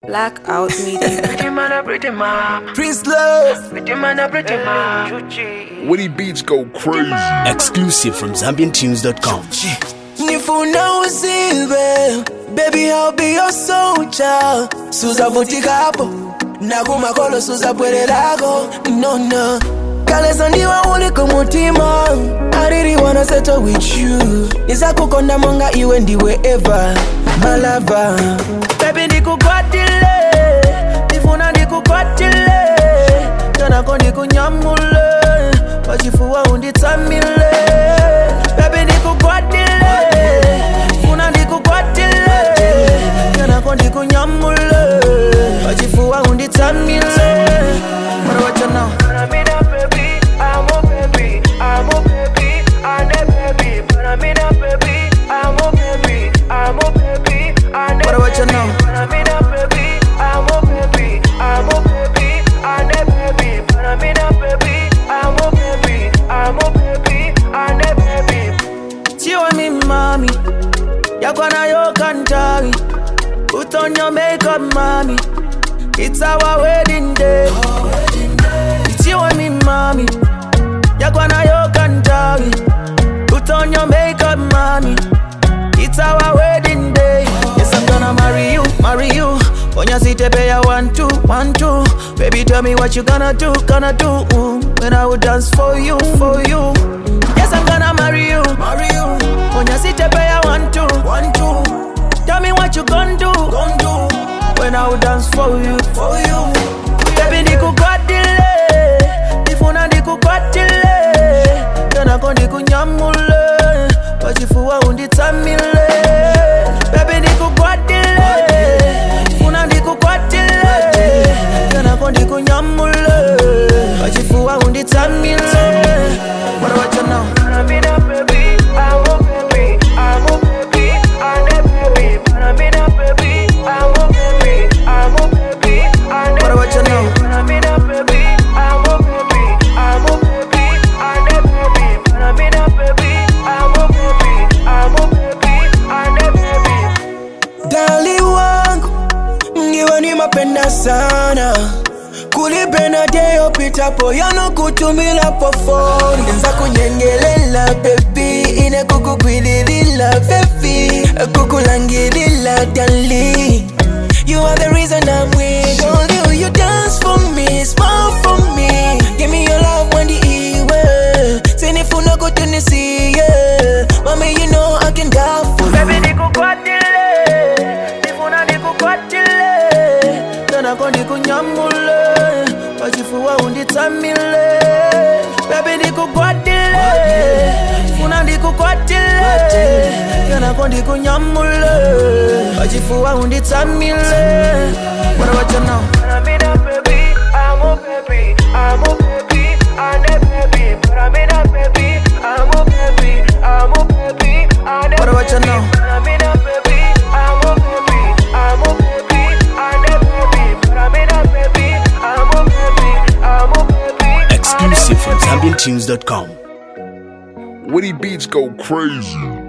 Blackout Media. Pretty man, Prince Love. pretty man. Woody Beats go crazy. Exclusive from ZambianTunes.com. Nifuna uzibe, baby I'll be your soldier. Suza vutika hapo, na kumakolo suza pwele lako. No. Kalesa ndiwa uliko mutima. I really wanna settle with you. Niza kukonda monga iwe ndiwe ever, my lover. Baby ndikukwatile, nifuna ndikukwatile. Tana kondi kunyamule, wachifuwa unditsamile. Baby ndikukwatile, nifuna ndikukwatile. Tana kondi kunyamule, wachifuwa unditsamile. What about you now? What about you now? Tiwa mi mami, yakwana yo kantari. Put on your makeup, mommy. It's our wedding day. Tiwa mi mami, yakwana yo kantari. Put on your makeup, mommy. It's our wedding day. Yes, I'm gonna marry you. Onya sitepe ya 1, 2. Baby, tell me what you gonna do. When I will dance for you. Yes, I'm gonna marry you. Onya sitepe ya 1, 2. Tell me what you gonna do. When I will dance for you. Baby, ndikukwatile, nifuna ndikukwatile. Tena kondi kunyamule, wachifuwa unditsamile. Baby ndikukwatile, nifuna ndikukwatile. Tena kondi kunyamule, wachifuwa unditsamile. What about you now? What about you now? Dali wangu, ndiwe ni mapenda sana. Kulipenda deo pitapo, yano kutumila po phone. Nza kunyengelela baby, ine kukukwililila baby. Kukulangilila dali. You are the reason I'm with all you dance for me, smile for me. Give me your love when the ewe. Sinifuna kutunisi, yeah. Mommy, you know I can die for you. Baby, ndikukwatile, nifuna ndikukwatile. Tana kondi kunyamule, wachifuwa unditsamile. Baby, ndikukwatile, nifuna ndikukwatile. Tana kondi kunyamule, wachifuwa unditsamile. What about you now? What about you now? Exclusive from ZambianTunes.com. Woody Beats go crazy.